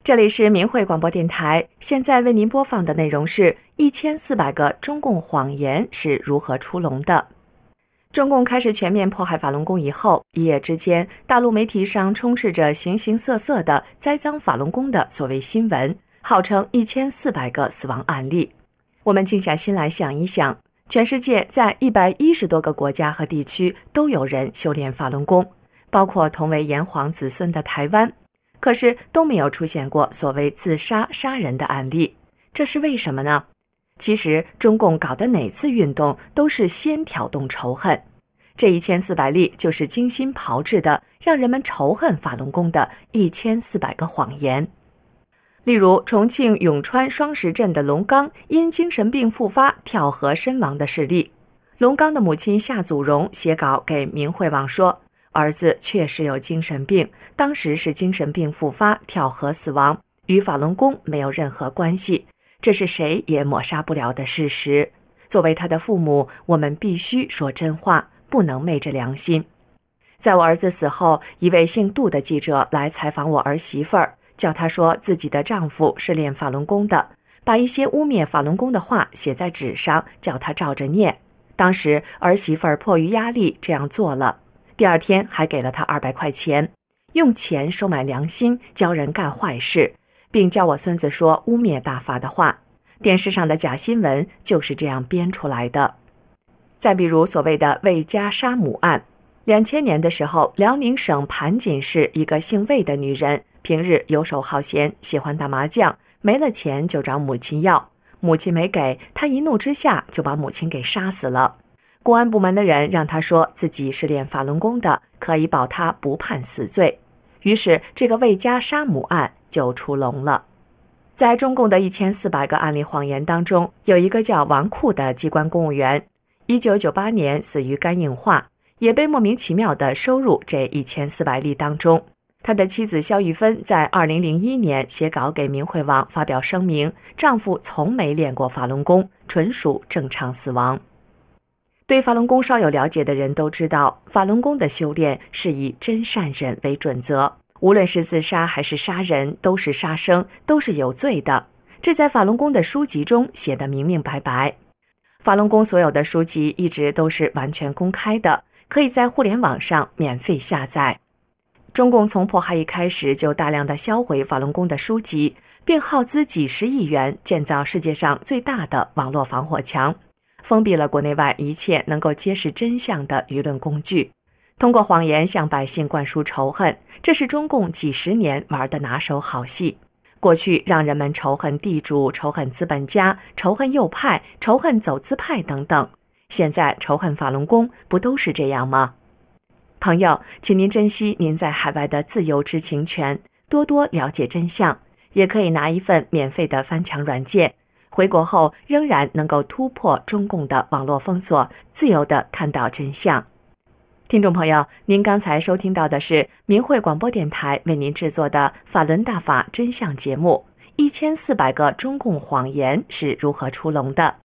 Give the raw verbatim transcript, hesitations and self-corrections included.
这里是明慧广播电台，现在为您播放的内容是一千四百个中共谎言是如何出笼的。中共开始全面迫害法轮功以后，一夜之间，大陆媒体上充斥着形形色色的栽赃法轮功的所谓新闻，号称一千四百个死亡案例。我们静下心来想一想，全世界在一百一十多个国家和地区都有人修炼法轮功，包括同为炎黄子孙的台湾，可是都没有出现过所谓自杀杀人的案例，这是为什么呢？其实中共搞的哪次运动都是先挑动仇恨，这一千四百例就是精心炮制的，让人们仇恨法轮功的一千四百个谎言。例如重庆永川双石镇的龙刚因精神病复发跳河身亡的事例，龙刚的母亲夏祖荣写稿给明慧网说，儿子确实有精神病，当时是精神病复发跳河死亡，与法轮功没有任何关系，这是谁也抹杀不了的事实。作为他的父母，我们必须说真话，不能昧着良心。在我儿子死后，一位姓杜的记者来采访我儿媳妇儿，叫她说自己的丈夫是练法轮功的，把一些污蔑法轮功的话写在纸上，叫她照着念。当时儿媳妇儿迫于压力这样做了，第二天还给了他二百块钱，用钱收买良心，教人干坏事，并教我孙子说污蔑大法的话。电视上的假新闻就是这样编出来的。再比如所谓的魏家杀母案，两千年的时候，辽宁省盘锦市一个姓魏的女人，平日游手好闲，喜欢打麻将，没了钱就找母亲要，母亲没给，她一怒之下就把母亲给杀死了。公安部门的人让他说自己是练法轮功的，可以保他不判死罪，于是这个魏家杀母案就出笼了。在中共的一千四百个案例谎言当中，有一个叫王库的机关公务员，一九九八年死于肝硬化，也被莫名其妙地收入这一千四百例当中。他的妻子肖玉芬在二零零一年写稿给明慧网发表声明，丈夫从没练过法轮功，纯属正常死亡。对法轮功稍有了解的人都知道，法轮功的修炼是以真善忍为准则，无论是自杀还是杀人，都是杀生，都是有罪的。这在法轮功的书籍中写得明明白白。法轮功所有的书籍一直都是完全公开的，可以在互联网上免费下载。中共从迫害一开始就大量的销毁法轮功的书籍，并耗资几十亿元建造世界上最大的网络防火墙，封闭了国内外一切能够揭示真相的舆论工具，通过谎言向百姓灌输仇恨，这是中共几十年玩的拿手好戏。过去让人们仇恨地主、仇恨资本家、仇恨右派、仇恨走资派等等，现在仇恨法轮功，不都是这样吗？朋友，请您珍惜您在海外的自由知情权，多多了解真相，也可以拿一份免费的翻墙软件，回国后仍然能够突破中共的网络封锁，自由地看到真相。听众朋友，您刚才收听到的是明慧广播电台为您制作的法轮大法真相节目，一千四百个中共谎言是如何出笼的。